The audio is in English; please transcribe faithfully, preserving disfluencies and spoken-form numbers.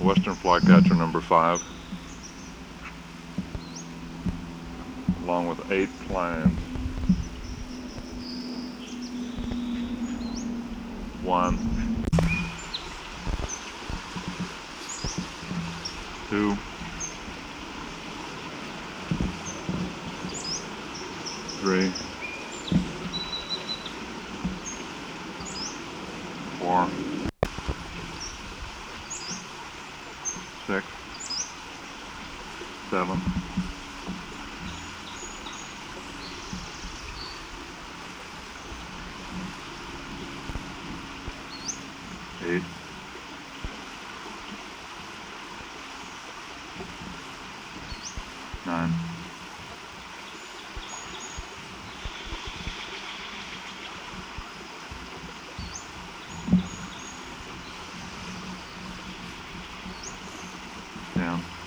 Western flycatcher number five, along with eight planes. One, two, three, four, six, seven, eight, nine, ten.